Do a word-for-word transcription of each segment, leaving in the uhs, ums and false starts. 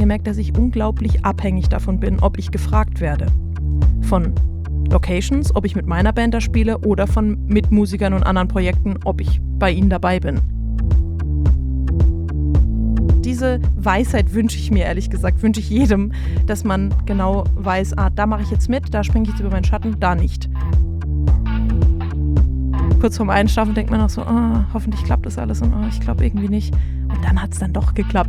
gemerkt, dass ich unglaublich abhängig davon bin, ob ich gefragt werde. Von Locations, ob ich mit meiner Band da spiele oder von Mitmusikern und anderen Projekten, ob ich bei ihnen dabei bin. Diese Weisheit wünsche ich mir, ehrlich gesagt, wünsche ich jedem, dass man genau weiß, ah, da mache ich jetzt mit, da springe ich jetzt über meinen Schatten, da nicht. Kurz vorm Einschlafen denkt man noch so, oh, hoffentlich klappt das alles und oh, ich glaube irgendwie nicht. Und dann hat es dann doch geklappt.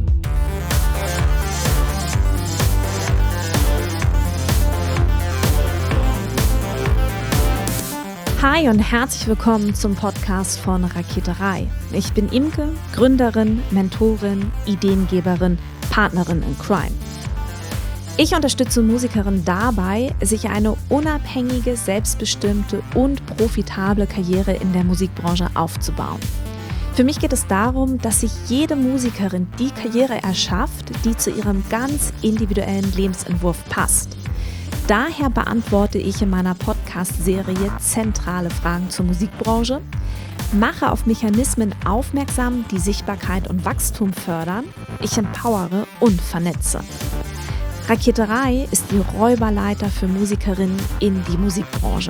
Hi und herzlich willkommen zum Podcast von Raketerei. Ich bin Imke, Gründerin, Mentorin, Ideengeberin, Partnerin in Crime. Ich unterstütze Musikerinnen dabei, sich eine unabhängige, selbstbestimmte und profitable Karriere in der Musikbranche aufzubauen. Für mich geht es darum, dass sich jede Musikerin die Karriere erschafft, die zu ihrem ganz individuellen Lebensentwurf passt. Daher beantworte ich in meiner Podcast-Serie zentrale Fragen zur Musikbranche, mache auf Mechanismen aufmerksam, die Sichtbarkeit und Wachstum fördern, ich empowere und vernetze. Raketerei ist die Räuberleiter für Musikerinnen in die Musikbranche.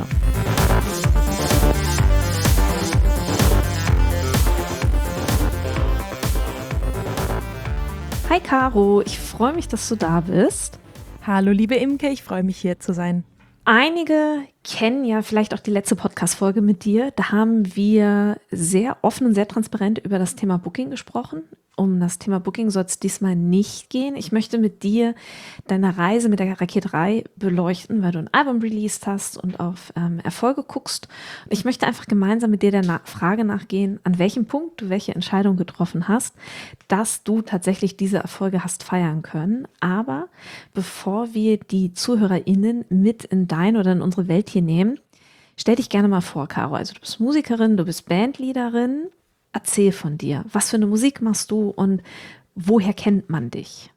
Hi Caro, ich freue mich, dass du da bist. Hallo liebe Imke, ich freue mich hier zu sein. Einige kennen ja vielleicht auch die letzte Podcast-Folge mit dir. Da haben wir sehr offen und sehr transparent über das Thema Booking gesprochen. Um das Thema Booking soll es diesmal nicht gehen. Ich möchte mit dir deine Reise mit der Raketerei beleuchten, weil du ein Album released hast und auf ähm, Erfolge guckst. Ich möchte einfach gemeinsam mit dir der Na- Frage nachgehen, an welchem Punkt du welche Entscheidung getroffen hast, dass du tatsächlich diese Erfolge hast feiern können. Aber bevor wir die ZuhörerInnen mit in dein oder in unsere Welt hier nehmen, stell dich gerne mal vor, Caro. Also du bist Musikerin, du bist Bandleaderin. Erzähl von dir. Was für eine Musik machst du und woher kennt man dich?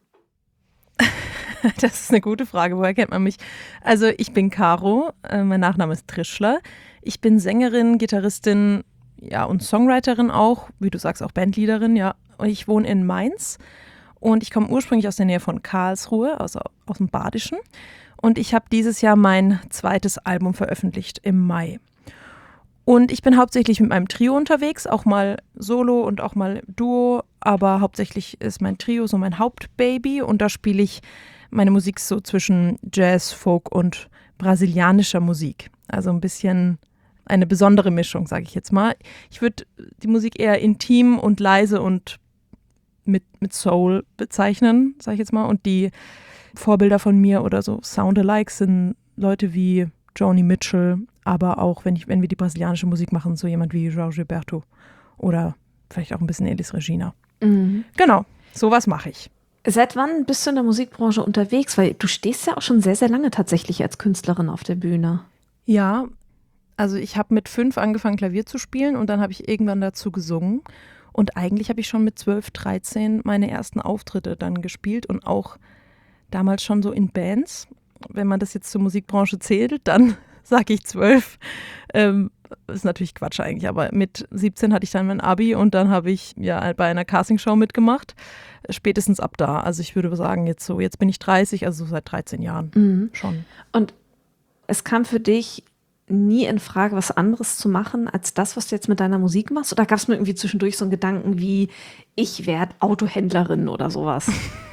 Das ist eine gute Frage. Woher kennt man mich? Also ich bin Caro, äh, mein Nachname ist Trischler. Ich bin Sängerin, Gitarristin, ja und Songwriterin auch, wie du sagst, auch Bandleaderin, ja. Und ich wohne in Mainz und ich komme ursprünglich aus der Nähe von Karlsruhe, also aus dem Badischen. Und ich habe dieses Jahr mein zweites Album veröffentlicht im Mai. Und ich bin hauptsächlich mit meinem Trio unterwegs, auch mal Solo und auch mal Duo, aber hauptsächlich ist mein Trio so mein Hauptbaby und da spiele ich meine Musik so zwischen Jazz, Folk und brasilianischer Musik. Also ein bisschen eine besondere Mischung, sage ich jetzt mal. Ich würde die Musik eher intim und leise und mit, mit Soul bezeichnen, sage ich jetzt mal. Und die Vorbilder von mir oder so Sound-alike sind Leute wie Joni Mitchell, aber auch, wenn, ich, wenn wir die brasilianische Musik machen, so jemand wie João Gilberto oder vielleicht auch ein bisschen Elis Regina. Mhm. Genau, sowas mache ich. Seit wann bist du in der Musikbranche unterwegs? Weil du stehst ja auch schon sehr, sehr lange tatsächlich als Künstlerin auf der Bühne. Ja, also ich habe mit fünf angefangen, Klavier zu spielen und dann habe ich irgendwann dazu gesungen. Und eigentlich habe ich schon mit zwölf, dreizehn meine ersten Auftritte dann gespielt und auch damals schon so in Bands. Wenn man das jetzt zur Musikbranche zählt, dann sage ich zwölf. Ähm, ist natürlich Quatsch eigentlich, aber mit siebzehn hatte ich dann mein Abi und dann habe ich ja bei einer Castingshow mitgemacht. Spätestens ab da. Also ich würde sagen, jetzt so, jetzt bin ich dreißig, also so seit dreizehn Jahren mhm. schon. Und es kam für dich nie in Frage, was anderes zu machen, als das, was du jetzt mit deiner Musik machst? Oder gab es mir irgendwie zwischendurch so einen Gedanken wie, ich werde Autohändlerin oder sowas?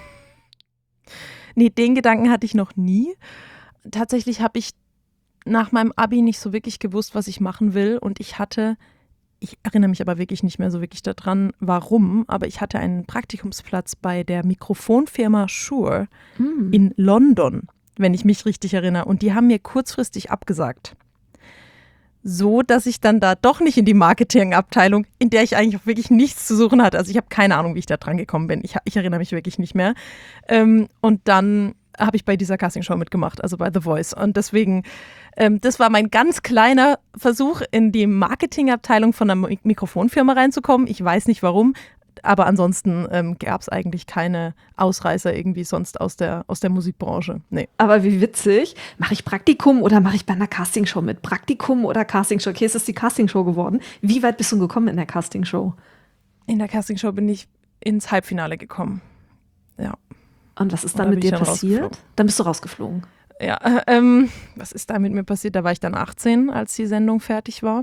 Nee, den Gedanken hatte ich noch nie. Tatsächlich habe ich nach meinem Abi nicht so wirklich gewusst, was ich machen will. Und ich hatte, ich erinnere mich aber wirklich nicht mehr so wirklich daran, warum, aber ich hatte einen Praktikumsplatz bei der Mikrofonfirma Shure mm. in London, wenn ich mich richtig erinnere. Und die haben mir kurzfristig abgesagt. So, dass ich dann da doch nicht in die Marketingabteilung, in der ich eigentlich auch wirklich nichts zu suchen hatte. Also ich habe keine Ahnung, wie ich da dran gekommen bin. Ich, ich erinnere mich wirklich nicht mehr. Ähm, und dann habe ich bei dieser Castingshow mitgemacht, also bei The Voice. Und deswegen, ähm, das war mein ganz kleiner Versuch, in die Marketingabteilung von einer Mikrofonfirma reinzukommen. Ich weiß nicht warum, aber ansonsten ähm, gab es eigentlich keine Ausreißer irgendwie sonst aus der, aus der Musikbranche. Nee. Aber wie witzig, mache ich Praktikum oder mache ich bei einer Castingshow mit? Praktikum oder Castingshow? Okay, es ist die Castingshow geworden. Wie weit bist du gekommen in der Castingshow? In der Castingshow bin ich ins Halbfinale gekommen. Ja. Und was ist dann mit dir dann passiert? Dann bist du rausgeflogen. Ja, äh, ähm, was ist da mit mir passiert? Da war ich dann achtzehn, als die Sendung fertig war.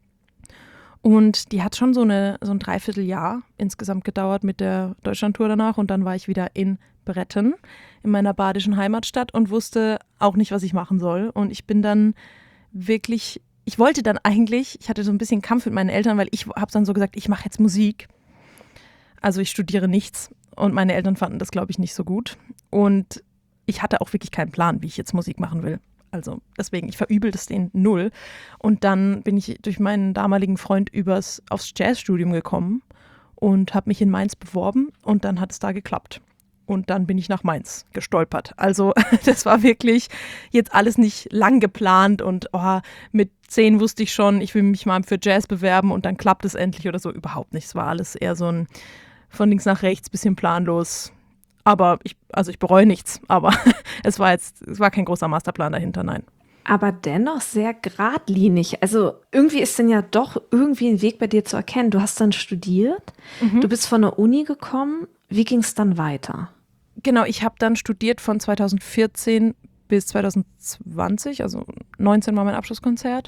Und die hat schon so, eine, so ein Dreivierteljahr insgesamt gedauert mit der Deutschlandtour danach. Und dann war ich wieder in Bretten, in meiner badischen Heimatstadt und wusste auch nicht, was ich machen soll. Und ich bin dann wirklich, ich wollte dann eigentlich, ich hatte so ein bisschen Kampf mit meinen Eltern, weil ich habe dann so gesagt, ich mache jetzt Musik. Also ich studiere nichts. Und meine Eltern fanden das, glaube ich, nicht so gut. Und ich hatte auch wirklich keinen Plan, wie ich jetzt Musik machen will. Also deswegen, ich verübel das denen null. Und dann bin ich durch meinen damaligen Freund übers, aufs Jazzstudium gekommen und habe mich in Mainz beworben und dann hat es da geklappt. Und dann bin ich nach Mainz gestolpert. Also das war wirklich jetzt alles nicht lang geplant und oh, mit zehn wusste ich schon, ich will mich mal für Jazz bewerben und dann klappt es endlich oder so. Überhaupt nicht. Es war alles eher so ein von links nach rechts, bisschen planlos. Aber ich, also ich bereue nichts, aber es war jetzt, es war kein großer Masterplan dahinter, nein. Aber dennoch sehr geradlinig. Also irgendwie ist denn ja doch irgendwie ein Weg bei dir zu erkennen. Du hast dann studiert, mhm. du bist von der Uni gekommen. Wie ging es dann weiter? Genau, ich habe dann studiert von zweitausendvierzehn bis zweitausendzwanzig, also neunzehn war mein Abschlusskonzert.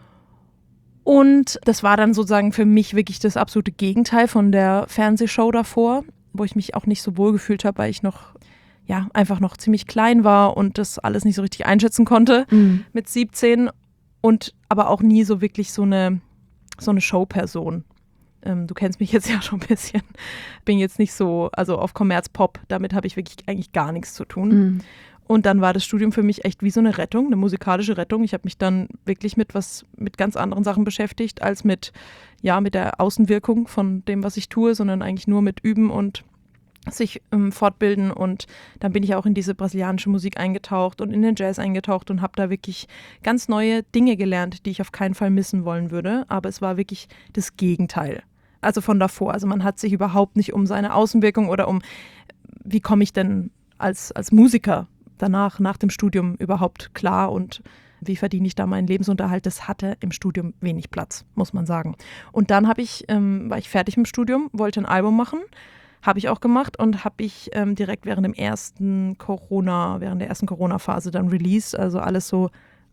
Und das war dann sozusagen für mich wirklich das absolute Gegenteil von der Fernsehshow davor, wo ich mich auch nicht so wohl gefühlt habe, weil ich noch, ja, einfach noch ziemlich klein war und das alles nicht so richtig einschätzen konnte mhm. mit siebzehn und aber auch nie so wirklich so eine, so eine Showperson. Ähm, du kennst mich jetzt ja schon ein bisschen. Bin jetzt nicht so, also auf Kommerzpop, damit habe ich wirklich eigentlich gar nichts zu tun. Mhm. Und dann war das Studium für mich echt wie so eine Rettung, eine musikalische Rettung. Ich habe mich dann wirklich mit was, mit ganz anderen Sachen beschäftigt, als mit, ja, mit der Außenwirkung von dem, was ich tue, sondern eigentlich nur mit Üben und sich ähm, fortbilden. Und dann bin ich auch in diese brasilianische Musik eingetaucht und in den Jazz eingetaucht und habe da wirklich ganz neue Dinge gelernt, die ich auf keinen Fall missen wollen würde. Aber es war wirklich das Gegenteil. Also von davor. Also man hat sich überhaupt nicht um seine Außenwirkung oder um, wie komme ich denn als, als Musiker danach, nach dem Studium überhaupt klar und wie verdiene ich da meinen Lebensunterhalt, das hatte im Studium wenig Platz, muss man sagen. Und dann habe ich, ähm, war ich fertig mit dem Studium, wollte ein Album machen, habe ich auch gemacht und habe ich ähm, direkt während dem ersten Corona, während der ersten Corona-Phase dann released, also alles so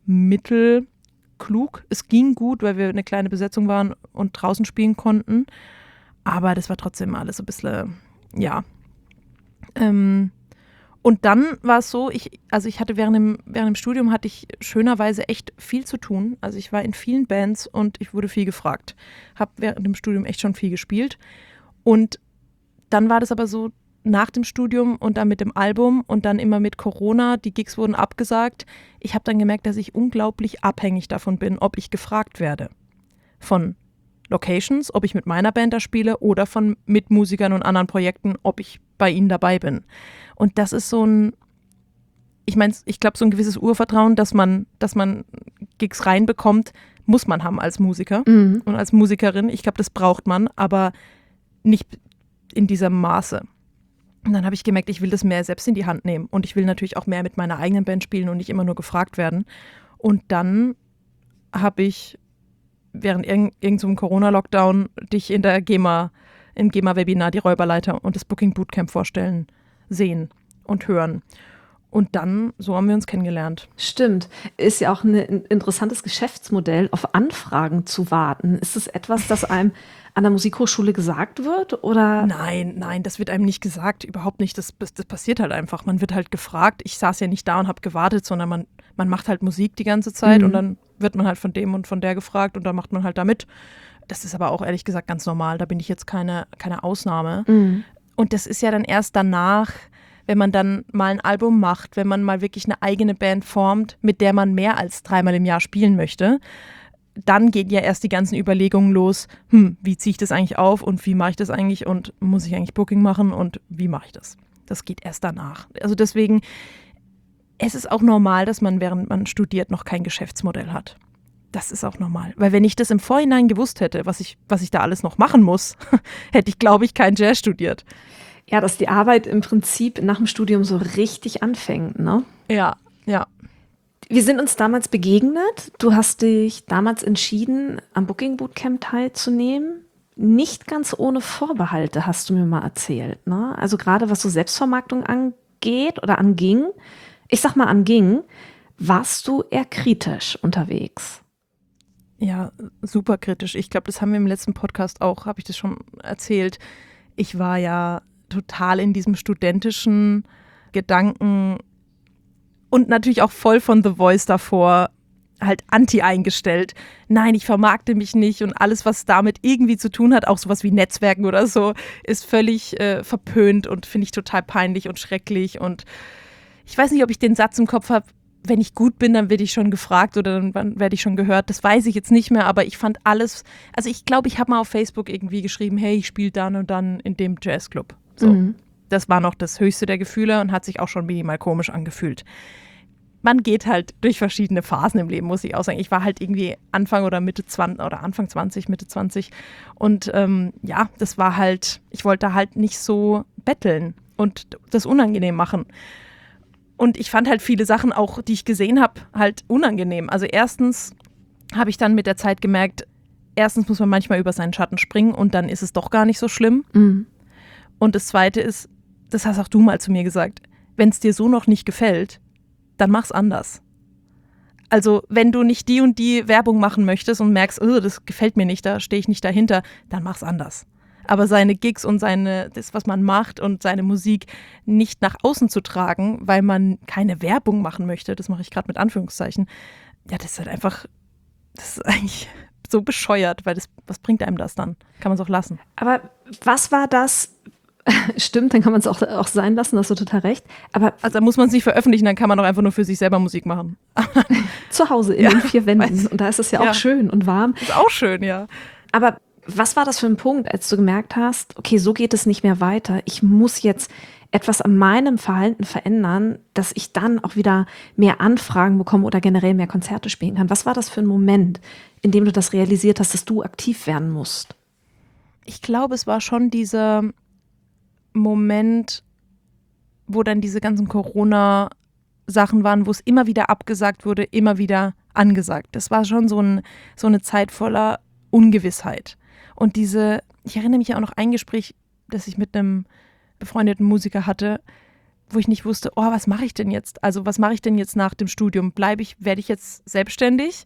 mittelklug. Es ging gut, weil wir eine kleine Besetzung waren und draußen spielen konnten, aber das war trotzdem alles so ein bisschen, ja, ähm, und dann war es so, ich, also ich hatte während dem, während dem Studium hatte ich schönerweise echt viel zu tun. Also ich war in vielen Bands und ich wurde viel gefragt. Habe während dem Studium echt schon viel gespielt. Und dann war das aber so nach dem Studium und dann mit dem Album und dann immer mit Corona, die Gigs wurden abgesagt. Ich habe dann gemerkt, dass ich unglaublich abhängig davon bin, ob ich gefragt werde. Von Locations, ob ich mit meiner Band da spiele oder von Mitmusikern und anderen Projekten, ob ich bei ihnen dabei bin. Und das ist so ein, ich meine, ich glaube, so ein gewisses Urvertrauen, dass man, dass man Gigs reinbekommt, muss man haben als Musiker mhm. und als Musikerin. Ich glaube, das braucht man, aber nicht in diesem Maße. Und dann habe ich gemerkt, ich will das mehr selbst in die Hand nehmen und ich will natürlich auch mehr mit meiner eigenen Band spielen und nicht immer nur gefragt werden. Und dann habe ich während irgend, irgend so einem Corona-Lockdown dich in der GEMA, im GEMA-Webinar die Räuberleiter und das Booking Bootcamp vorstellen sehen und hören. Und dann, so haben wir uns kennengelernt. Stimmt. Ist ja auch ein interessantes Geschäftsmodell, auf Anfragen zu warten. Ist es etwas, das einem an der Musikhochschule gesagt wird? Oder? Nein, nein, das wird einem nicht gesagt. Überhaupt nicht. Das, das passiert halt einfach. Man wird halt gefragt. Ich saß ja nicht da und habe gewartet, sondern man, man macht halt Musik die ganze Zeit mhm. und dann wird man halt von dem und von der gefragt und dann macht man halt da mit. Das ist aber auch ehrlich gesagt ganz normal. Da bin ich jetzt keine, keine Ausnahme. Mhm. Und das ist ja dann erst danach, wenn man dann mal ein Album macht, wenn man mal wirklich eine eigene Band formt, mit der man mehr als dreimal im Jahr spielen möchte, dann gehen ja erst die ganzen Überlegungen los, hm, wie ziehe ich das eigentlich auf und wie mache ich das eigentlich und muss ich eigentlich Booking machen und wie mache ich das? Das geht erst danach. Also deswegen, es ist auch normal, dass man, während man studiert, noch kein Geschäftsmodell hat. Das ist auch normal. Weil wenn ich das im Vorhinein gewusst hätte, was ich, was ich da alles noch machen muss, hätte ich, glaube ich, kein Jazz studiert. Ja, dass die Arbeit im Prinzip nach dem Studium so richtig anfängt, ne? Ja, ja. Wir sind uns damals begegnet. Du hast dich damals entschieden, am Booking Bootcamp teilzunehmen. Nicht ganz ohne Vorbehalte, hast du mir mal erzählt, ne? Also gerade was so Selbstvermarktung angeht, angeht oder anging, ich sag mal anging, warst du eher kritisch unterwegs? Ja, super kritisch. Ich glaube, das haben wir im letzten Podcast auch, habe ich das schon erzählt. Ich war ja total in diesem studentischen Gedanken und natürlich auch voll von The Voice davor, halt anti eingestellt. Nein, ich vermarkte mich nicht und alles, was damit irgendwie zu tun hat, auch sowas wie Netzwerken oder so, ist völlig äh, verpönt und finde ich total peinlich und schrecklich. Und ich weiß nicht, ob ich den Satz im Kopf habe, wenn ich gut bin, dann werde ich schon gefragt oder dann werde ich schon gehört. Das weiß ich jetzt nicht mehr, aber ich fand alles, also ich glaube, ich habe mal auf Facebook irgendwie geschrieben, hey, ich spiele dann und dann in dem Jazzclub. So. Mhm. Das war noch das höchste der Gefühle und hat sich auch schon minimal komisch angefühlt. Man geht halt durch verschiedene Phasen im Leben, muss ich auch sagen. Ich war halt irgendwie Anfang oder Mitte zwanzig oder Anfang zwanzig, Mitte zwanzig und ähm, ja, das war halt, ich wollte halt nicht so betteln und das unangenehm machen. Und ich fand halt viele Sachen auch, die ich gesehen habe, halt unangenehm. Also erstens habe ich dann mit der Zeit gemerkt, erstens muss man manchmal über seinen Schatten springen und dann ist es doch gar nicht so schlimm. Mhm. Und das Zweite ist, das hast auch du mal zu mir gesagt, wenn es dir so noch nicht gefällt, dann mach's anders. Also wenn du nicht die und die Werbung machen möchtest und merkst, oh, das gefällt mir nicht, da stehe ich nicht dahinter, dann mach's anders. Aber seine Gigs und seine, das, was man macht und seine Musik nicht nach außen zu tragen, weil man keine Werbung machen möchte, das mache ich gerade mit Anführungszeichen, ja, das ist halt einfach, das ist eigentlich so bescheuert, weil das, was bringt einem das dann? Kann man es auch lassen. Aber was war das? Stimmt, dann kann man es auch, auch sein lassen, da hast du total recht. Aber also da muss man es nicht veröffentlichen, dann kann man auch einfach nur für sich selber Musik machen. Zu Hause in ja, den vier Wänden. Und da ist es ja, ja auch schön und warm. Ist auch schön, ja. Aber was war das für ein Punkt, als du gemerkt hast, okay, so geht es nicht mehr weiter. Ich muss jetzt etwas an meinem Verhalten verändern, dass ich dann auch wieder mehr Anfragen bekomme oder generell mehr Konzerte spielen kann. Was war das für ein Moment, in dem du das realisiert hast, dass du aktiv werden musst? Ich glaube, es war schon dieser Moment, wo dann diese ganzen Corona-Sachen waren, wo es immer wieder abgesagt wurde, immer wieder angesagt. Das war schon so, ein, so eine Zeit voller Ungewissheit. Und diese, ich erinnere mich ja auch noch ein Gespräch, das ich mit einem befreundeten Musiker hatte, wo ich nicht wusste, oh, was mache ich denn jetzt? Also was mache ich denn jetzt nach dem Studium? Bleibe ich, werde ich jetzt selbstständig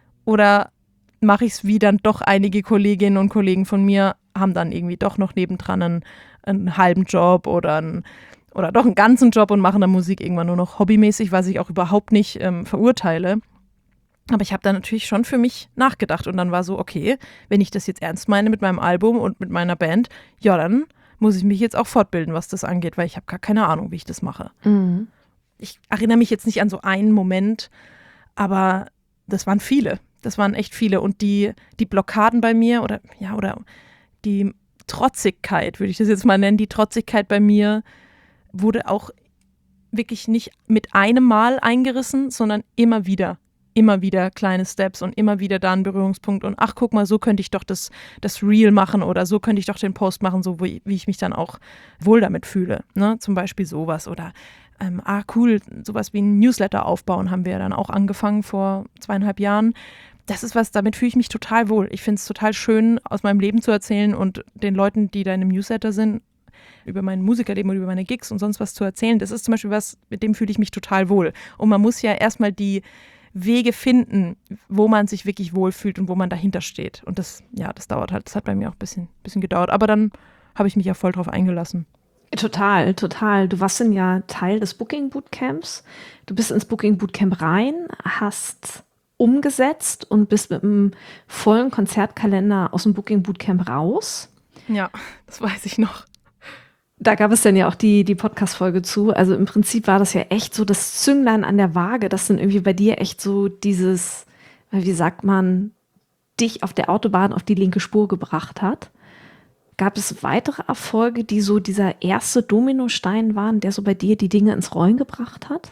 oder mache ich es wie dann doch einige Kolleginnen und Kollegen von mir haben dann irgendwie doch noch nebendran einen, einen halben Job oder, einen, oder doch einen ganzen Job und machen dann Musik irgendwann nur noch hobbymäßig, was ich auch überhaupt nicht ähm, verurteile. Aber ich habe da natürlich schon für mich nachgedacht und dann war so, okay, wenn ich das jetzt ernst meine mit meinem Album und mit meiner Band, ja, dann muss ich mich jetzt auch fortbilden, was das angeht, weil ich habe gar keine Ahnung, wie ich das mache. Mhm. Ich erinnere mich jetzt nicht an so einen Moment, aber das waren viele. Das waren echt viele. Und die, die Blockaden bei mir oder ja, oder die Trotzigkeit, würde ich das jetzt mal nennen, die Trotzigkeit bei mir wurde auch wirklich nicht mit einem Mal eingerissen, sondern immer wieder. Immer wieder kleine Steps und immer wieder da ein Berührungspunkt und ach, guck mal, so könnte ich doch das, das Reel machen oder so könnte ich doch den Post machen, so wie, wie ich mich dann auch wohl damit fühle. Ne? Zum Beispiel sowas oder ähm, ah, cool, sowas wie ein Newsletter aufbauen haben wir dann auch angefangen vor zweieinhalb Jahren. Das ist was, damit fühle ich mich total wohl. Ich finde es total schön, aus meinem Leben zu erzählen und den Leuten, die da in einem Newsletter sind, über mein Musikerleben und über meine Gigs und sonst was zu erzählen. Das ist zum Beispiel was, mit dem fühle ich mich total wohl. Und man muss ja erstmal die Wege finden, wo man sich wirklich wohlfühlt und wo man dahinter steht. Und das, ja, das dauert halt, das hat bei mir auch ein bisschen, bisschen gedauert. Aber dann habe ich mich ja voll drauf eingelassen. Total, total. Du warst dann ja Teil des Booking Bootcamps. Du bist ins Booking Bootcamp rein, hast umgesetzt und bist mit einem vollen Konzertkalender aus dem Booking Bootcamp raus. Ja, das weiß ich noch. Da gab es dann ja auch die, die Podcast-Folge zu. Also im Prinzip war das ja echt so das Zünglein an der Waage, das dann irgendwie bei dir echt so dieses, wie sagt man, dich auf der Autobahn auf die linke Spur gebracht hat. Gab es weitere Erfolge, die so dieser erste Dominostein waren, der so bei dir die Dinge ins Rollen gebracht hat?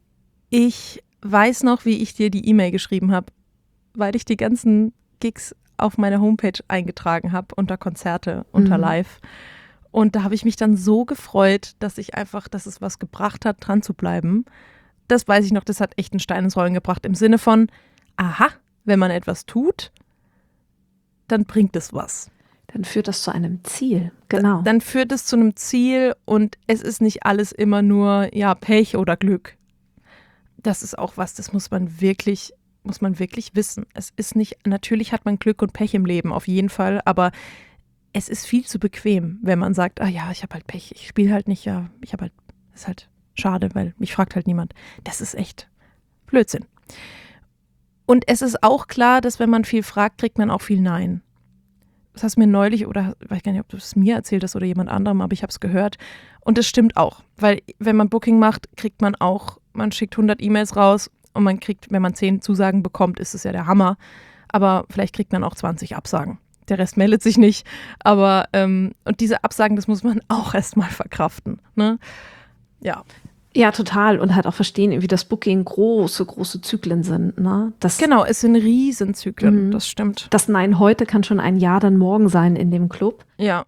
Ich weiß noch, wie ich dir die E-Mail geschrieben habe, weil ich die ganzen Gigs auf meine Homepage eingetragen habe, unter Konzerte, unter mhm. Live. Und da habe ich mich dann so gefreut, dass ich einfach, dass es was gebracht hat, dran zu bleiben. Das weiß ich noch, das hat echt einen Stein ins Rollen gebracht. Im Sinne von, aha, wenn man etwas tut, dann bringt es was. Dann führt das zu einem Ziel, genau. Dann führt es zu einem Ziel und es ist nicht alles immer nur, ja, Pech oder Glück. Das ist auch was, das muss man wirklich, muss man wirklich wissen. Es ist nicht, natürlich hat man Glück und Pech im Leben, auf jeden Fall, aber es ist viel zu bequem, wenn man sagt, ah ja, ich habe halt Pech, ich spiele halt nicht, ja, ich habe halt, das ist halt schade, weil mich fragt halt niemand. Das ist echt Blödsinn. Und es ist auch klar, dass wenn man viel fragt, kriegt man auch viel Nein. Das hast du mir neulich, oder ich weiß gar nicht, ob du es mir erzählt hast oder jemand anderem, aber ich habe es gehört. Und das stimmt auch, weil wenn man Booking macht, kriegt man auch, man schickt hundert E-Mails raus und man kriegt, wenn man zehn Zusagen bekommt, ist es ja der Hammer. Aber vielleicht kriegt man auch zwanzig Absagen. Der Rest meldet sich nicht. Aber, ähm, und diese Absagen, das muss man auch erstmal verkraften. Ne? Ja. Ja, total. Und halt auch verstehen, wie das Booking große, große Zyklen sind. Ne? Das, genau, es sind Riesenzyklen, mhm. Das stimmt. Das Nein heute kann schon ein Ja dann morgen sein in dem Club. Ja.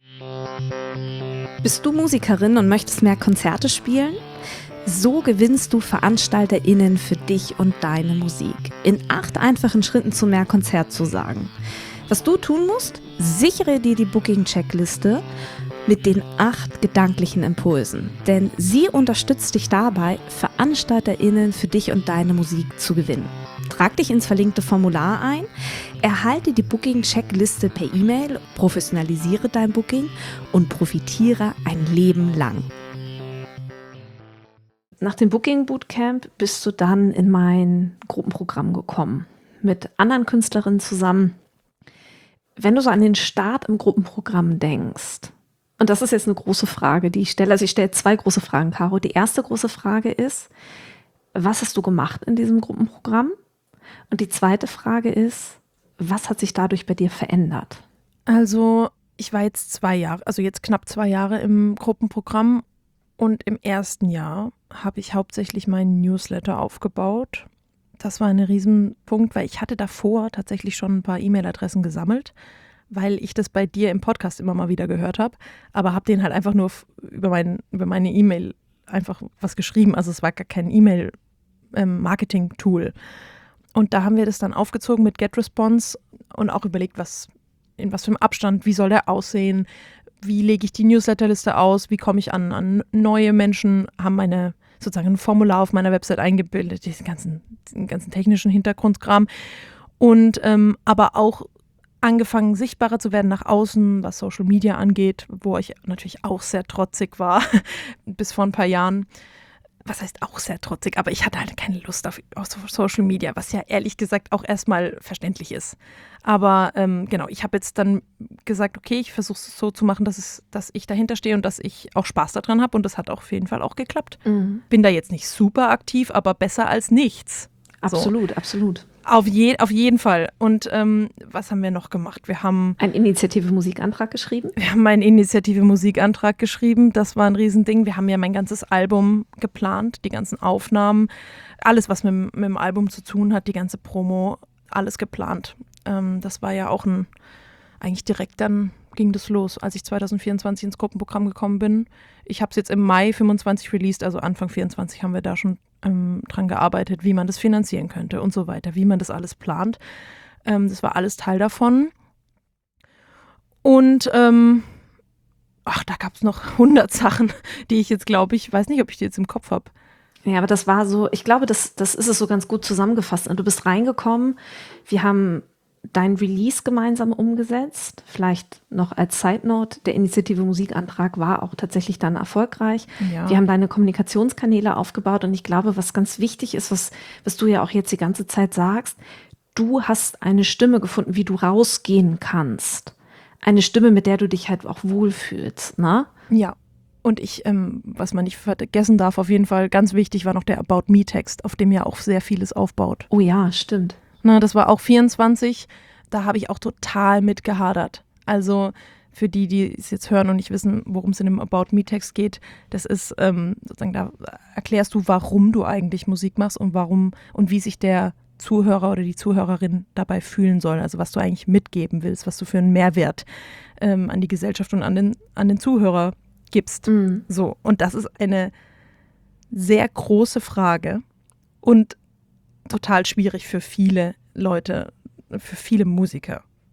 Bist du Musikerin und möchtest mehr Konzerte spielen? So gewinnst du VeranstalterInnen für dich und deine Musik. In acht einfachen Schritten zu mehr Konzertzusagen. Was du tun musst? Sichere dir die Booking-Checkliste mit den acht gedanklichen Impulsen. Denn sie unterstützt dich dabei, VeranstalterInnen für dich und deine Musik zu gewinnen. Trag dich ins verlinkte Formular ein, erhalte die Booking-Checkliste per E-Mail, professionalisiere dein Booking und profitiere ein Leben lang. Nach dem Booking Bootcamp bist du dann in mein Gruppenprogramm gekommen, mit anderen Künstlerinnen zusammen. Wenn du so an den Start im Gruppenprogramm denkst, und das ist jetzt eine große Frage, die ich stelle. Also ich stelle zwei große Fragen, Caro. Die erste große Frage ist, was hast du gemacht in diesem Gruppenprogramm? Und die zweite Frage ist, was hat sich dadurch bei dir verändert? Also ich war jetzt zwei Jahre, also jetzt knapp zwei Jahre im Gruppenprogramm und im ersten Jahr habe ich hauptsächlich meinen Newsletter aufgebaut. Das war ein Riesenpunkt, weil ich hatte davor tatsächlich schon ein paar E-Mail-Adressen gesammelt, weil ich das bei dir im Podcast immer mal wieder gehört habe, aber habe denen halt einfach nur über, mein, über meine E-Mail einfach was geschrieben. Also es war gar kein E-Mail-Marketing-Tool. Und da haben wir das dann aufgezogen mit GetResponse und auch überlegt, was, in was für einem Abstand, wie soll der aussehen, wie lege ich die Newsletterliste aus, wie komme ich an, an neue Menschen, haben meine sozusagen ein Formular auf meiner Website eingebildet, diesen ganzen, diesen ganzen technischen Hintergrundkram. Und ähm, aber auch angefangen, sichtbarer zu werden nach außen, was Social Media angeht, wo ich natürlich auch sehr trotzig war, bis vor ein paar Jahren. Was heißt auch sehr trotzig, aber ich hatte halt keine Lust auf, auf Social Media, was ja ehrlich gesagt auch erstmal verständlich ist. Aber ähm, genau, ich habe jetzt dann gesagt, okay, ich versuche es so zu machen, dass, es, dass ich dahinter stehe und dass ich auch Spaß daran habe und das hat auch auf jeden Fall auch geklappt. Mhm. Bin da jetzt nicht super aktiv, aber besser als nichts. Absolut, so. absolut. Auf, je, auf jeden Fall. Und ähm, was haben wir noch gemacht? Wir haben einen Initiative-Musikantrag geschrieben. Wir haben einen Initiative-Musikantrag geschrieben. Das war ein Riesending. Wir haben ja mein ganzes Album geplant, die ganzen Aufnahmen, alles, was mit, mit dem Album zu tun hat, die ganze Promo, alles geplant. Ähm, das war ja auch ein, eigentlich direkt dann ging das los, als ich zwanzig vierundzwanzig ins Gruppenprogramm gekommen bin. Ich habe es jetzt im Mai fünfundzwanzig released, also Anfang vierundzwanzig haben wir da schon ähm, dran gearbeitet, wie man das finanzieren könnte und so weiter, wie man das alles plant. Ähm, das war alles Teil davon. Und ähm, ach, da gab es noch hundert Sachen, die ich jetzt glaube ich, weiß nicht, ob ich die jetzt im Kopf habe. Ja, aber das war so, ich glaube, das, das ist es so ganz gut zusammengefasst. Du bist reingekommen, wir haben dein Release gemeinsam umgesetzt. Vielleicht noch als Side Note, der Initiative Musikantrag war auch tatsächlich dann erfolgreich. Ja. Wir haben deine Kommunikationskanäle aufgebaut und ich glaube, was ganz wichtig ist, was, was du ja auch jetzt die ganze Zeit sagst, du hast eine Stimme gefunden, wie du rausgehen kannst. Eine Stimme, mit der du dich halt auch wohlfühlst, ne? Ja. Und ich, ähm, was man nicht vergessen darf, auf jeden Fall ganz wichtig war noch der About Me-Text, auf dem ja auch sehr vieles aufbaut. Oh ja, stimmt. Na, das war auch vierundzwanzig, da habe ich auch total mit gehadert. Also für die, die es jetzt hören und nicht wissen, worum es in dem About Me-Text geht, das ist ähm, sozusagen, da erklärst du, warum du eigentlich Musik machst und warum und wie sich der Zuhörer oder die Zuhörerin dabei fühlen soll. Also was du eigentlich mitgeben willst, was du für einen Mehrwert ähm, an die Gesellschaft und an den, an den Zuhörer gibst. Mhm. So, und das ist eine sehr große Frage und total schwierig für viele Leute, für viele Musiker,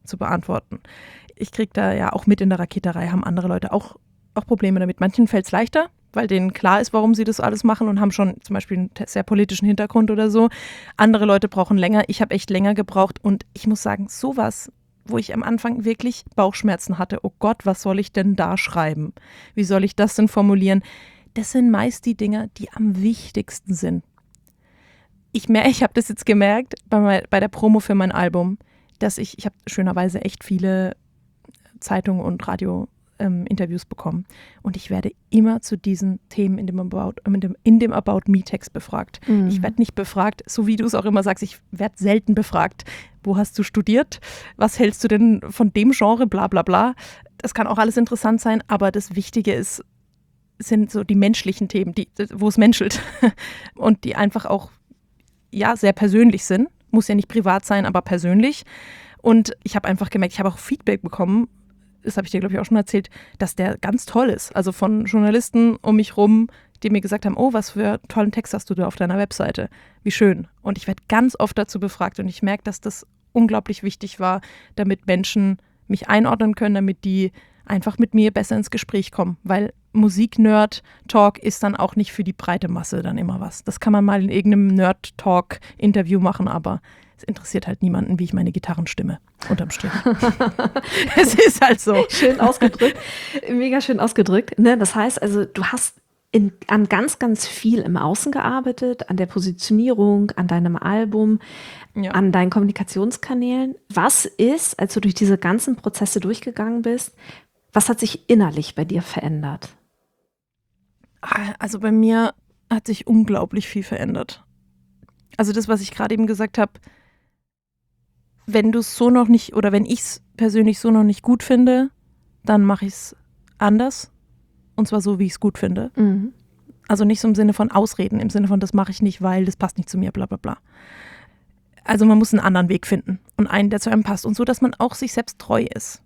zu beantworten. Ich kriege da ja auch mit in der Raketerei, haben andere Leute auch, auch Probleme damit. Manchen fällt es leichter, weil denen klar ist, warum sie das alles machen und haben schon zum Beispiel einen sehr politischen Hintergrund oder so. Andere Leute brauchen länger. Ich habe echt länger gebraucht und ich muss sagen, sowas, wo ich am Anfang wirklich Bauchschmerzen hatte. Oh Gott, was soll ich denn da schreiben? Wie soll ich das denn formulieren? Das sind meist die Dinge, die am wichtigsten sind. Ich, mer- ich habe das jetzt gemerkt bei, bei der Promo für mein Album, dass ich, ich habe schönerweise echt viele Zeitungen und Radio-Interviews ähm, bekommen und ich werde immer zu diesen Themen in dem About, in dem, in dem About Me-Text befragt. Mhm. Ich werde nicht befragt, so wie du es auch immer sagst, ich werde selten befragt. Wo hast du studiert? Was hältst du denn von dem Genre? Bla bla bla. Das kann auch alles interessant sein, aber das Wichtige ist, sind so die menschlichen Themen, die, wo es menschelt und die einfach auch ja, sehr persönlich sind. Muss ja nicht privat sein, aber persönlich. Und ich habe einfach gemerkt, ich habe auch Feedback bekommen, das habe ich dir, glaube ich, auch schon erzählt, dass der ganz toll ist. Also von Journalisten um mich rum, die mir gesagt haben, oh, was für einen tollen Text hast du da auf deiner Webseite. Wie schön. Und ich werde ganz oft dazu befragt und ich merke, dass das unglaublich wichtig war, damit Menschen mich einordnen können, damit die einfach mit mir besser ins Gespräch kommen. Weil Musik-Nerd-Talk ist dann auch nicht für die breite Masse dann immer was. Das kann man mal in irgendeinem Nerd-Talk-Interview machen, aber es interessiert halt niemanden, wie ich meine Gitarrenstimme unterm Strich. Es ist halt so. Schön ausgedrückt, mega schön ausgedrückt. Ne? Das heißt also, du hast in, an ganz, ganz viel im Außen gearbeitet, an der Positionierung, an deinem Album, ja. an deinen Kommunikationskanälen. Was ist, als du durch diese ganzen Prozesse durchgegangen bist, was hat sich innerlich bei dir verändert? Also bei mir hat sich unglaublich viel verändert. Also das, was ich gerade eben gesagt habe, wenn du es so noch nicht, oder wenn ich es persönlich so noch nicht gut finde, dann mache ich es anders. Und zwar so, wie ich es gut finde. Mhm. Also nicht so im Sinne von Ausreden, im Sinne von, das mache ich nicht, weil das passt nicht zu mir, bla bla bla. Also man muss einen anderen Weg finden und einen, der zu einem passt. Und so, dass man auch sich selbst treu ist.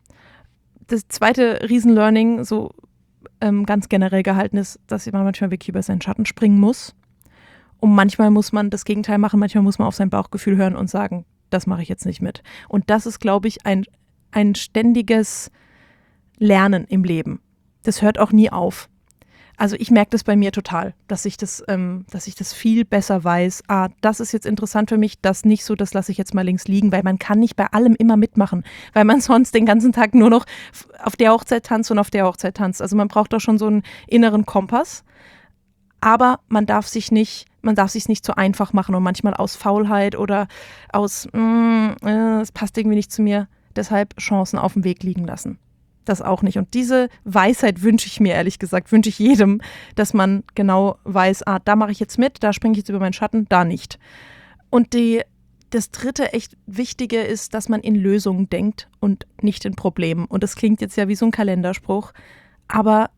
Das zweite Riesen-Learning, so ähm, ganz generell gehalten ist, dass man manchmal wirklich über seinen Schatten springen muss. Und manchmal muss man das Gegenteil machen, manchmal muss man auf sein Bauchgefühl hören und sagen, das mache ich jetzt nicht mit. Und das ist, glaube ich, ein, ein ständiges Lernen im Leben. Das hört auch nie auf. Also ich merke das bei mir total, dass ich das, ähm, dass ich das viel besser weiß. Ah, das ist jetzt interessant für mich, das nicht so, das lasse ich jetzt mal links liegen, weil man kann nicht bei allem immer mitmachen, weil man sonst den ganzen Tag nur noch auf der Hochzeit tanzt und auf der Hochzeit tanzt. Also man braucht doch schon so einen inneren Kompass, aber man darf sich nicht, man darf sich nicht zu einfach machen und manchmal aus Faulheit oder aus, mm, äh, es passt irgendwie nicht zu mir, deshalb Chancen auf dem Weg liegen lassen. Das auch nicht. Und diese Weisheit wünsche ich mir, ehrlich gesagt, wünsche ich jedem, dass man genau weiß, ah, da mache ich jetzt mit, da springe ich jetzt über meinen Schatten, da nicht. Und die, das dritte echt Wichtige ist, dass man in Lösungen denkt und nicht in Problemen. Und das klingt jetzt ja wie so ein Kalenderspruch, aber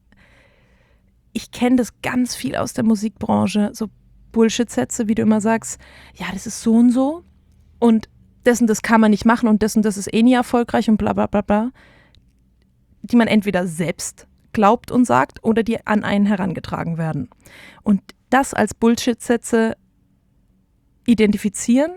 ich kenne das ganz viel aus der Musikbranche, so Bullshit-Sätze, wie du immer sagst, ja, das ist so und so und das und das kann man nicht machen und das und das ist eh nie erfolgreich und bla bla bla bla, die man entweder selbst glaubt und sagt oder die an einen herangetragen werden. Und das als Bullshit-Sätze identifizieren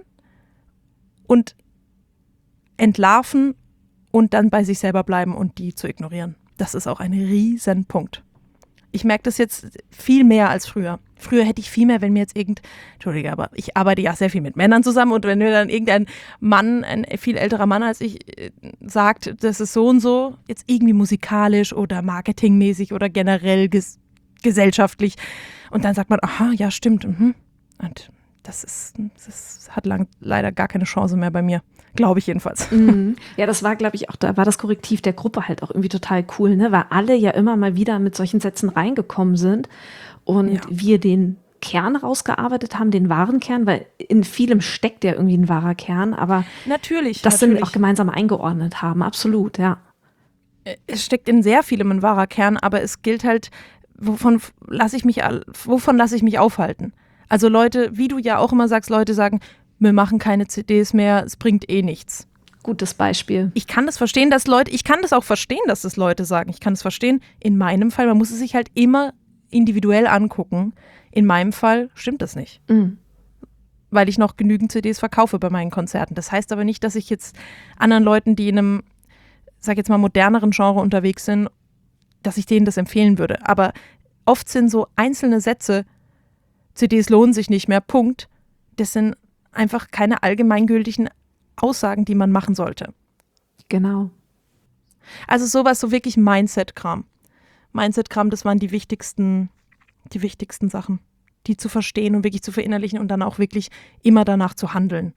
und entlarven und dann bei sich selber bleiben und die zu ignorieren. Das ist auch ein Riesenpunkt. Ich merke das jetzt viel mehr als früher. Früher hätte ich viel mehr, wenn mir jetzt irgend, Entschuldige, aber ich arbeite ja sehr viel mit Männern zusammen und wenn mir dann irgendein Mann, ein viel älterer Mann als ich, sagt, das ist so und so, jetzt irgendwie musikalisch oder marketingmäßig oder generell ges- gesellschaftlich und dann sagt man, aha, ja, stimmt, mhm. Und das ist, das hat lang, leider gar keine Chance mehr bei mir. Glaube ich jedenfalls. Mhm. Ja, das war, glaube ich, auch, da war das Korrektiv der Gruppe halt auch irgendwie total cool, ne? Weil alle ja immer mal wieder mit solchen Sätzen reingekommen sind und ja. wir den Kern rausgearbeitet haben, den wahren Kern, weil in vielem steckt ja irgendwie ein wahrer Kern, aber natürlich, das natürlich. sind auch gemeinsam eingeordnet haben, absolut, ja. Es steckt in sehr vielem ein wahrer Kern, aber es gilt halt, wovon lasse ich mich, wovon lasse ich mich aufhalten? Also Leute, wie du ja auch immer sagst, Leute sagen, wir machen keine C Ds mehr, es bringt eh nichts. Gutes Beispiel. Ich kann das verstehen, dass Leute, ich kann das auch verstehen, dass das Leute sagen. Ich kann es verstehen. In meinem Fall, man muss es sich halt immer individuell angucken. In meinem Fall stimmt das nicht. Mhm. weil ich noch genügend C Ds verkaufe bei meinen Konzerten. Das heißt aber nicht, dass ich jetzt anderen Leuten, die in einem, sag jetzt mal, moderneren Genre unterwegs sind, dass ich denen das empfehlen würde. Aber oft sind so einzelne Sätze, C Ds lohnen sich nicht mehr, Punkt. Das sind einfach keine allgemeingültigen Aussagen, die man machen sollte. Genau. Also sowas, so wirklich Mindset-Kram. Mindset-Kram, das waren die wichtigsten, die wichtigsten Sachen, die zu verstehen und wirklich zu verinnerlichen und dann auch wirklich immer danach zu handeln.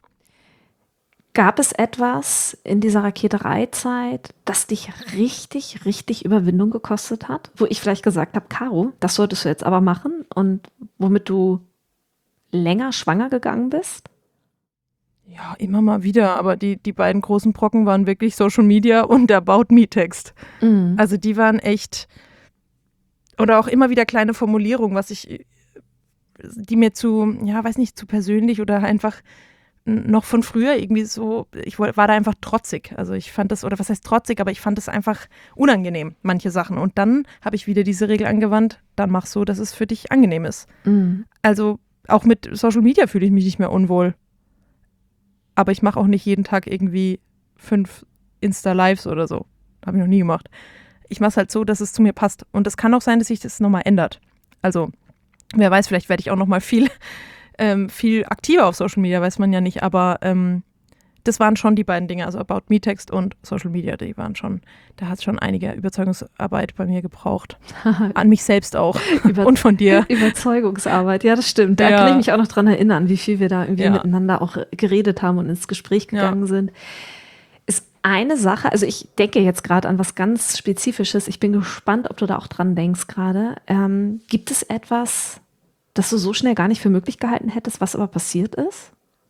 Gab es etwas in dieser Raketerei-Zeit, das dich richtig, richtig Überwindung gekostet hat? Wo ich vielleicht gesagt habe, Caro, das solltest du jetzt aber machen und womit du länger schwanger gegangen bist? Ja, immer mal wieder, aber die, die beiden großen Brocken waren wirklich Social Media und der About Me-Text. Mhm. Also die waren echt, oder auch immer wieder kleine Formulierungen, was ich, die mir zu, ja, weiß nicht, zu persönlich oder einfach noch von früher irgendwie so, ich war da einfach trotzig. Also ich fand das, oder was heißt trotzig, aber ich fand das einfach unangenehm, manche Sachen. Und dann habe ich wieder diese Regel angewandt, dann mach so, dass es für dich angenehm ist. Mhm. Also auch mit Social Media fühle ich mich nicht mehr unwohl. Aber ich mache auch nicht jeden Tag irgendwie fünf Insta-Lives oder so. Habe ich noch nie gemacht. Ich mache es halt so, dass es zu mir passt. Und es kann auch sein, dass sich das nochmal ändert. Also, wer weiß, vielleicht werde ich auch nochmal viel, ähm, viel aktiver auf Social Media, weiß man ja nicht. Aber ähm, das waren schon die beiden Dinge. Also About Me-Text und Social Media, die waren schon, da hat es schon einige Überzeugungsarbeit bei mir gebraucht. An mich selbst auch. Über- und von dir. Überzeugungsarbeit, ja, das stimmt. Da Ja. kann ich mich auch noch dran erinnern, wie viel wir da irgendwie Ja. miteinander auch geredet haben und ins Gespräch gegangen Ja. sind. Ist eine Sache, also ich denke jetzt gerade an was ganz Spezifisches. Ich bin gespannt, ob du da auch dran denkst gerade. Ähm, gibt es etwas, das du so schnell gar nicht für möglich gehalten hättest, was aber passiert ist?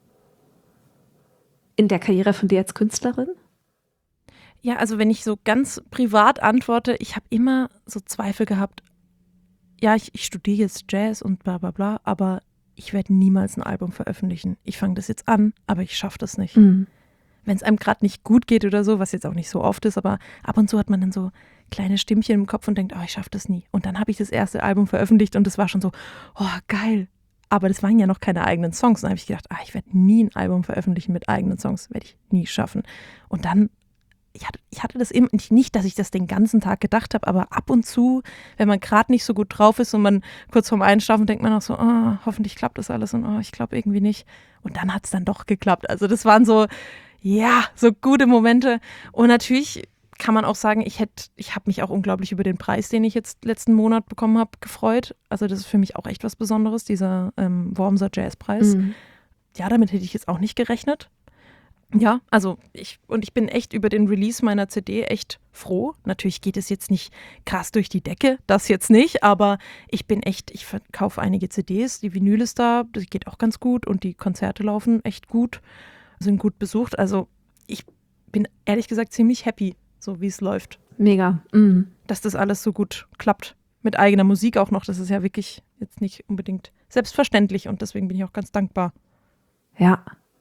In der Karriere von dir als Künstlerin? Ja, also wenn ich so ganz privat antworte, ich habe immer so Zweifel gehabt, ja, ich, ich studiere jetzt Jazz und bla bla bla, aber ich werde niemals ein Album veröffentlichen. Ich fange das jetzt an, aber ich schaffe das nicht. Mhm. Wenn es einem gerade nicht gut geht oder so, was jetzt auch nicht so oft ist, aber ab und zu hat man dann so kleine Stimmchen im Kopf und denkt, oh, ich schaffe das nie. Und dann habe ich das erste Album veröffentlicht und das war schon so, oh, geil. Aber das waren ja noch keine eigenen Songs. Dann habe ich gedacht, ah, ich werde nie ein Album veröffentlichen mit eigenen Songs. Werde ich nie schaffen. Und dann, ich hatte, ich hatte das eben nicht, dass ich das den ganzen Tag gedacht habe, aber ab und zu, wenn man gerade nicht so gut drauf ist und man kurz vorm Einschlafen denkt man auch so, oh, hoffentlich klappt das alles und oh, ich glaube irgendwie nicht. Und dann hat es dann doch geklappt. Also das waren so, ja, so gute Momente. Und natürlich kann man auch sagen, ich hätte, ich habe mich auch unglaublich über den Preis, den ich jetzt letzten Monat bekommen habe, gefreut. Also das ist für mich auch echt was Besonderes, dieser ähm, Wormser Jazzpreis. Mhm. Ja, damit hätte ich jetzt auch nicht gerechnet. Ja, also ich, und ich bin echt über den Release meiner C D echt froh. Natürlich geht es jetzt nicht krass durch die Decke, das jetzt nicht, aber ich bin echt, ich verkaufe einige C Ds, die Vinyl ist da, das geht auch ganz gut und die Konzerte laufen echt gut, sind gut besucht. Also ich bin ehrlich gesagt ziemlich happy, so wie es läuft. Mega. Mhm. Dass das alles so gut klappt. Mit eigener Musik auch noch, das ist ja wirklich jetzt nicht unbedingt selbstverständlich und deswegen bin ich auch ganz dankbar. Ja.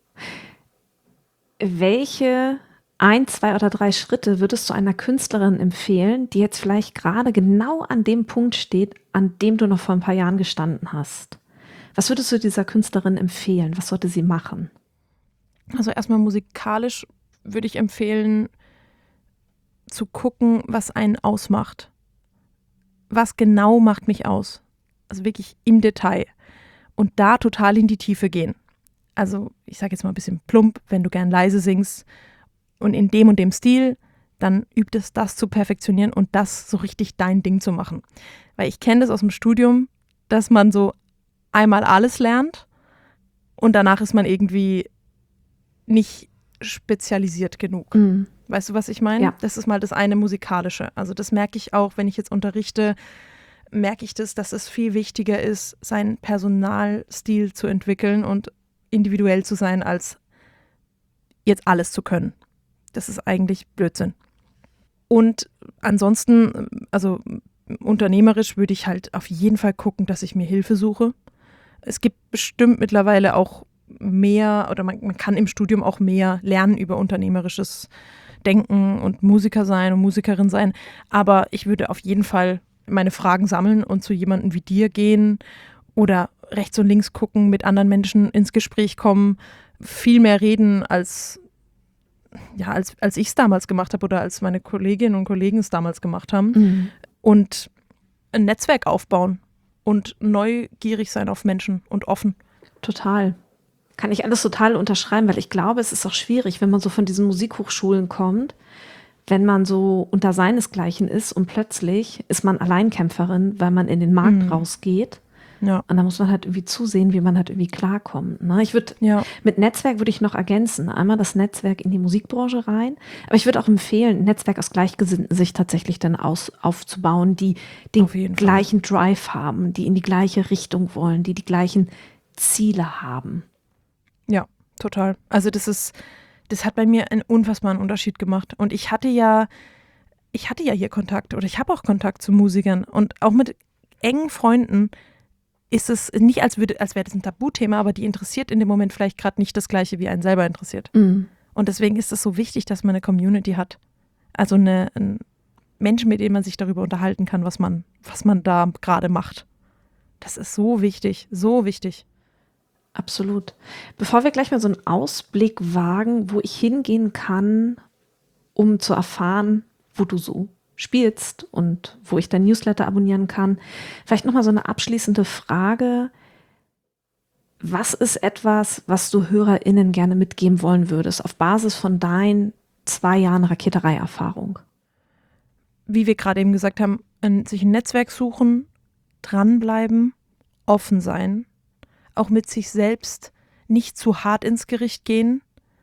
Welche ein, zwei oder drei Schritte würdest du einer Künstlerin empfehlen, die jetzt vielleicht gerade genau an dem Punkt steht, an dem du noch vor ein paar Jahren gestanden hast? Was würdest du dieser Künstlerin empfehlen? Was sollte sie machen? Also erstmal musikalisch würde ich empfehlen, zu gucken, was einen ausmacht. Was genau macht mich aus? Also wirklich im Detail. Und da total in die Tiefe gehen. Also ich sage jetzt mal ein bisschen plump, wenn du gern leise singst und in dem und dem Stil, dann übt es, das zu perfektionieren und das so richtig dein Ding zu machen. Weil ich kenne das aus dem Studium, dass man so einmal alles lernt und danach ist man irgendwie nicht spezialisiert genug. Mhm. Weißt du, was ich meine? Ja. Das ist mal das eine Musikalische. Also das merke ich auch, wenn ich jetzt unterrichte, merke ich das, dass es viel wichtiger ist, seinen Personalstil zu entwickeln und individuell zu sein, als jetzt alles zu können. Das ist eigentlich Blödsinn. Und ansonsten, also unternehmerisch würde ich halt auf jeden Fall gucken, dass ich mir Hilfe suche. Es gibt bestimmt mittlerweile auch mehr, oder man, man kann im Studium auch mehr lernen über unternehmerisches Denken und Musiker sein und Musikerin sein. Aber ich würde auf jeden Fall meine Fragen sammeln und zu jemandem wie dir gehen oder rechts und links gucken, mit anderen Menschen ins Gespräch kommen, viel mehr reden, als, ja, als, als ich es damals gemacht habe oder als meine Kolleginnen und Kollegen es damals gemacht haben. Mhm. Und ein Netzwerk aufbauen und neugierig sein auf Menschen und offen. Total. Kann ich alles total unterschreiben, weil ich glaube, es ist auch schwierig, wenn man so von diesen Musikhochschulen kommt, wenn man so unter seinesgleichen ist und plötzlich ist man Alleinkämpferin, weil man in den Markt Mhm. rausgeht. Ja. Und da muss man halt irgendwie zusehen, wie man halt irgendwie klarkommt. Ne? Ich würde, Ja. mit Netzwerk würde ich noch ergänzen. Einmal das Netzwerk in die Musikbranche rein. Aber ich würde auch empfehlen, ein Netzwerk aus Gleichgesinnten sich tatsächlich dann aus, aufzubauen, die den Auf jeden Fall. gleichen Drive haben, die in die gleiche Richtung wollen, die die gleichen Ziele haben. Ja, total. Also das ist, das hat bei mir einen unfassbaren Unterschied gemacht. Und ich hatte ja, ich hatte ja hier Kontakt oder ich habe auch Kontakt zu Musikern und auch mit engen Freunden ist es nicht, als würde, als wäre das ein Tabuthema, aber die interessiert in dem Moment vielleicht gerade nicht das Gleiche, wie einen selber interessiert. Mhm. Und deswegen ist es so wichtig, dass man eine Community hat. Also eine, ein Menschen, mit denen man sich darüber unterhalten kann, was man, was man da gerade macht. Das ist so wichtig, so wichtig. Absolut. Bevor wir gleich mal so einen Ausblick wagen, wo ich hingehen kann, um zu erfahren, wo du so spielst und wo ich dein Newsletter abonnieren kann, vielleicht nochmal so eine abschließende Frage. Was ist etwas, was du HörerInnen gerne mitgeben wollen würdest, auf Basis von deinen zwei Jahren Raketerei-Erfahrung? Wie wir gerade eben gesagt haben, ein, sich ein Netzwerk suchen, dranbleiben, offen sein, auch mit sich selbst nicht zu hart ins Gericht gehen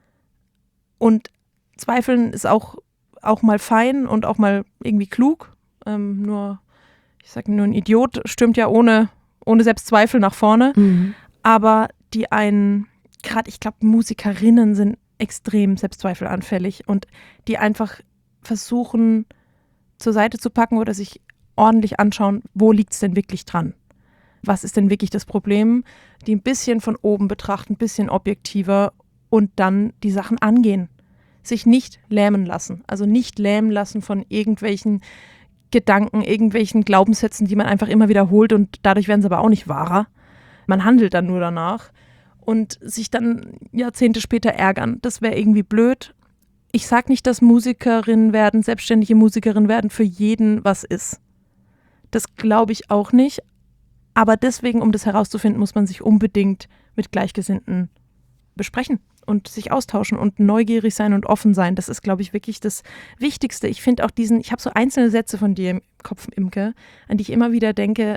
und zweifeln ist auch, auch mal fein und auch mal irgendwie klug. Ähm, nur, ich sage nur ein Idiot stürmt ja ohne, ohne Selbstzweifel nach vorne. Mhm. Aber die einen, gerade ich glaube Musikerinnen sind extrem selbstzweifelanfällig und die einfach versuchen zur Seite zu packen oder sich ordentlich anschauen, wo liegt es denn wirklich dran? Was ist denn wirklich das Problem? Die ein bisschen von oben betrachten, ein bisschen objektiver und dann die Sachen angehen. Sich nicht lähmen lassen. Also nicht lähmen lassen von irgendwelchen Gedanken, irgendwelchen Glaubenssätzen, die man einfach immer wiederholt und dadurch werden sie aber auch nicht wahrer. Man handelt dann nur danach und sich dann Jahrzehnte später ärgern. Das wäre irgendwie blöd. Ich sage nicht, dass Musikerinnen werden, selbstständige Musikerinnen werden, für jeden was ist. Das glaube ich auch nicht. Aber deswegen, um das herauszufinden, muss man sich unbedingt mit Gleichgesinnten besprechen und sich austauschen und neugierig sein und offen sein. Das ist, glaube ich, wirklich das Wichtigste. Ich finde auch diesen, ich habe so einzelne Sätze von dir im Kopf, Imke, an die ich immer wieder denke.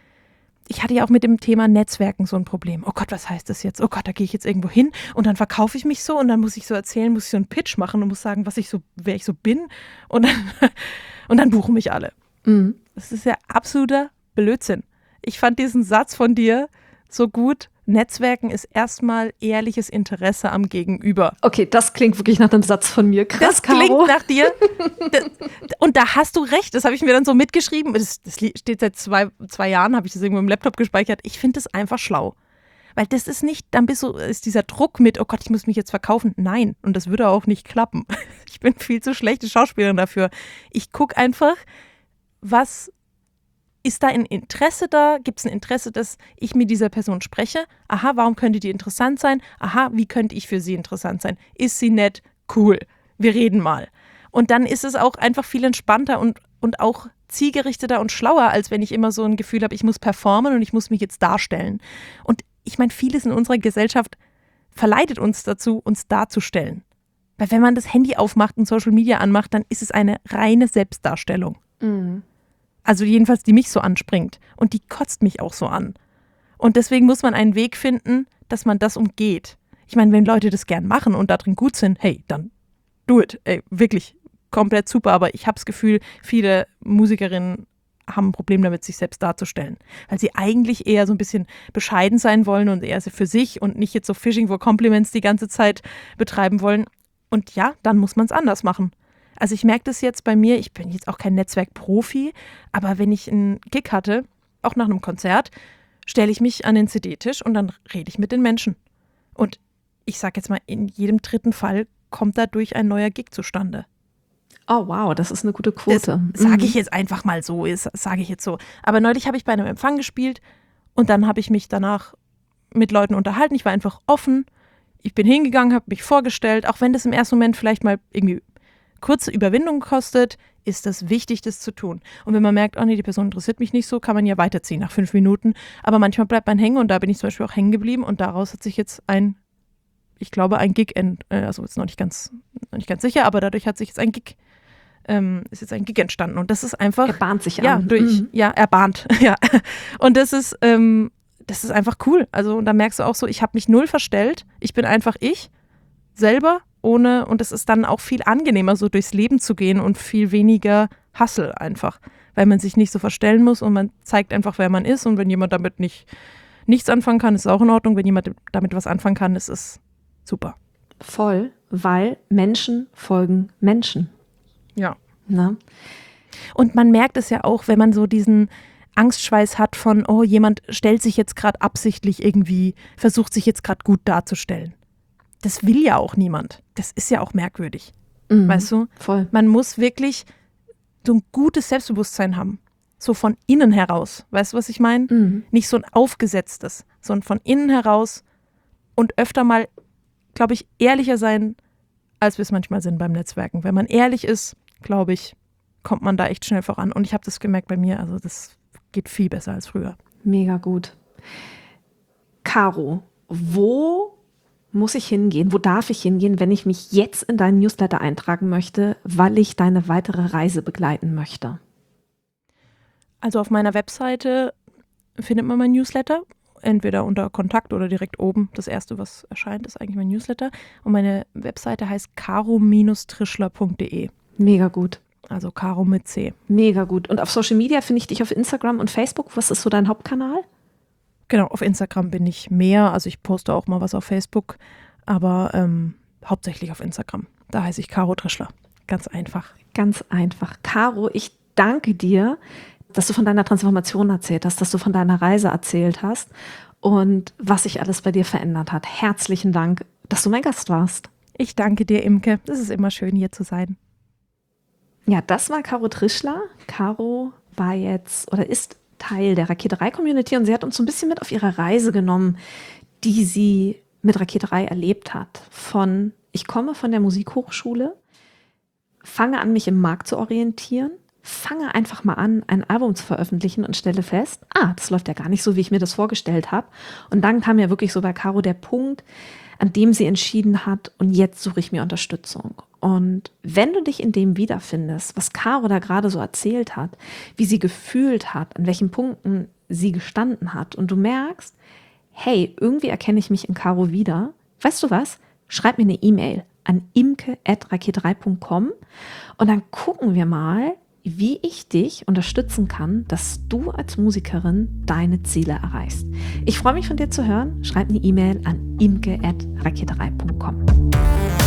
Ich hatte ja auch mit dem Thema Netzwerken so ein Problem. Oh Gott, was heißt das jetzt? Oh Gott, da gehe ich jetzt irgendwo hin und dann verkaufe ich mich so und dann muss ich so erzählen, muss ich so einen Pitch machen und muss sagen, was ich so, wer ich so bin und dann, und dann buchen mich alle. Mhm. Das ist ja absoluter Blödsinn. Ich fand diesen Satz von dir so gut. Netzwerken ist erstmal ehrliches Interesse am Gegenüber. Okay, das klingt wirklich nach einem Satz von mir. Krass, Das klingt Caro. nach dir. Das, und da hast du recht. Das habe ich mir dann so mitgeschrieben. Das, das steht seit zwei, zwei Jahren, habe ich das irgendwo im Laptop gespeichert. Ich finde das einfach schlau. Weil das ist nicht, dann bist du, ist dieser Druck mit, oh Gott, ich muss mich jetzt verkaufen. Nein, und das würde auch nicht klappen. Ich bin viel zu schlechte Schauspielerin dafür. Ich gucke einfach, was ist da ein Interesse da? Gibt es ein Interesse, dass ich mit dieser Person spreche? Aha, warum könnte die interessant sein? Aha, wie könnte ich für sie interessant sein? Ist sie nett? Cool, wir reden mal. Und dann ist es auch einfach viel entspannter und, und auch zielgerichteter und schlauer, als wenn ich immer so ein Gefühl habe, ich muss performen und ich muss mich jetzt darstellen. Und ich meine, vieles in unserer Gesellschaft verleitet uns dazu, uns darzustellen. Weil wenn man das Handy aufmacht und Social Media anmacht, dann ist es eine reine Selbstdarstellung. Mhm. Also jedenfalls, die mich so anspringt. Und die kotzt mich auch so an. Und deswegen muss man einen Weg finden, dass man das umgeht. Ich meine, wenn Leute das gern machen und da drin gut sind, hey, dann do it. Ey, wirklich komplett super. Aber ich habe das Gefühl, viele Musikerinnen haben ein Problem damit, sich selbst darzustellen. Weil sie eigentlich eher so ein bisschen bescheiden sein wollen und eher für sich und nicht jetzt so Fishing for Compliments die ganze Zeit betreiben wollen. Und ja, dann muss man es anders machen. Also ich merke das jetzt bei mir, ich bin jetzt auch kein Netzwerkprofi, aber wenn ich einen Gig hatte, auch nach einem Konzert, stelle ich mich an den C D-Tisch und dann rede ich mit den Menschen. Und ich sage jetzt mal, in jedem dritten Fall kommt dadurch ein neuer Gig zustande. Oh wow, das ist eine gute Quote. Das sage ich jetzt einfach mal so, sage ich jetzt so. Aber neulich habe ich bei einem Empfang gespielt Und dann habe ich mich danach mit Leuten unterhalten. Ich war einfach offen. Ich bin hingegangen, habe mich vorgestellt. Auch wenn das im ersten Moment vielleicht mal irgendwie kurze Überwindung kostet, ist das wichtig, das zu tun. Und wenn man merkt, oh nee, die Person interessiert mich nicht so, kann man ja weiterziehen nach fünf Minuten. Aber manchmal bleibt man hängen und da bin ich zum Beispiel auch hängen geblieben und daraus hat sich jetzt ein, ich glaube, ein Gig, ent, äh, also ist noch nicht ganz, noch nicht ganz sicher, aber dadurch hat sich jetzt ein Gig, ähm, ist jetzt ein Gig entstanden und das ist einfach. Er bahnt sich ja, an. durch, Mhm. ja, er bahnt, ja. Und das ist, ähm, das ist einfach cool. Also und da merkst du auch so, ich habe mich null verstellt, ich bin einfach ich, selber, ohne, und es ist dann auch viel angenehmer, so durchs Leben zu gehen und viel weniger Hassel einfach, weil man sich nicht so verstellen muss und man zeigt einfach, wer man ist und wenn jemand damit nicht nichts anfangen kann, ist es auch in Ordnung, wenn jemand damit was anfangen kann, ist es super. Voll, weil Menschen folgen Menschen. Ja. Na? Und man merkt es ja auch, wenn man so diesen Angstschweiß hat von, oh, jemand stellt sich jetzt gerade absichtlich irgendwie, versucht sich jetzt gerade gut darzustellen. Das will ja auch niemand. Das ist ja auch merkwürdig. Mhm. Weißt du? Voll. Man muss wirklich so ein gutes Selbstbewusstsein haben. So von innen heraus. Weißt du, was ich meine? Mhm. Nicht so ein aufgesetztes, sondern von innen heraus und öfter mal, glaube ich, ehrlicher sein, als wir es manchmal sind beim Netzwerken. Wenn man ehrlich ist, glaube ich, kommt man da echt schnell voran. Und ich habe das gemerkt bei mir, also das geht viel besser als früher. Mega gut. Caro, wo muss ich hingehen? Wo darf ich hingehen, wenn ich mich jetzt in deinen Newsletter eintragen möchte, weil ich deine weitere Reise begleiten möchte? Also auf meiner Webseite findet man mein Newsletter, entweder unter Kontakt oder direkt oben. Das erste, was erscheint, ist eigentlich mein Newsletter. Und meine Webseite heißt caro Trischler punkt de. Mega gut. Also Caro mit C. Mega gut. Und auf Social Media finde ich dich auf Instagram und Facebook. Was ist so dein Hauptkanal? Genau, auf Instagram bin ich mehr. Also ich poste auch mal was auf Facebook, aber ähm, hauptsächlich auf Instagram. Da heiße ich Caro Trischler. Ganz einfach. Ganz einfach. Caro, ich danke dir, dass du von deiner Transformation erzählt hast, dass du von deiner Reise erzählt hast und was sich alles bei dir verändert hat. Herzlichen Dank, dass du mein Gast warst. Ich danke dir, Imke. Es ist immer schön, hier zu sein. Ja, das war Caro Trischler. Caro war jetzt oder ist Teil der Raketerei-Community und sie hat uns so ein bisschen mit auf ihre Reise genommen, die sie mit Raketerei erlebt hat. Von, ich komme von der Musikhochschule, fange an, mich im Markt zu orientieren, fange einfach mal an, ein Album zu veröffentlichen und stelle fest, ah, das läuft ja gar nicht so, wie ich mir das vorgestellt habe. Und dann kam ja wirklich so bei Caro der Punkt, an dem sie entschieden hat, und jetzt suche ich mir Unterstützung. Und wenn du dich in dem wiederfindest, was Caro da gerade so erzählt hat, wie sie gefühlt hat, an welchen Punkten sie gestanden hat und du merkst, hey, irgendwie erkenne ich mich in Caro wieder, weißt du was? Schreib mir eine E-Mail an imke at raketerei punkt com und dann gucken wir mal, wie ich dich unterstützen kann, dass du als Musikerin deine Ziele erreichst. Ich freue mich von dir zu hören. Schreib eine E-Mail an imke at raketerei punkt com.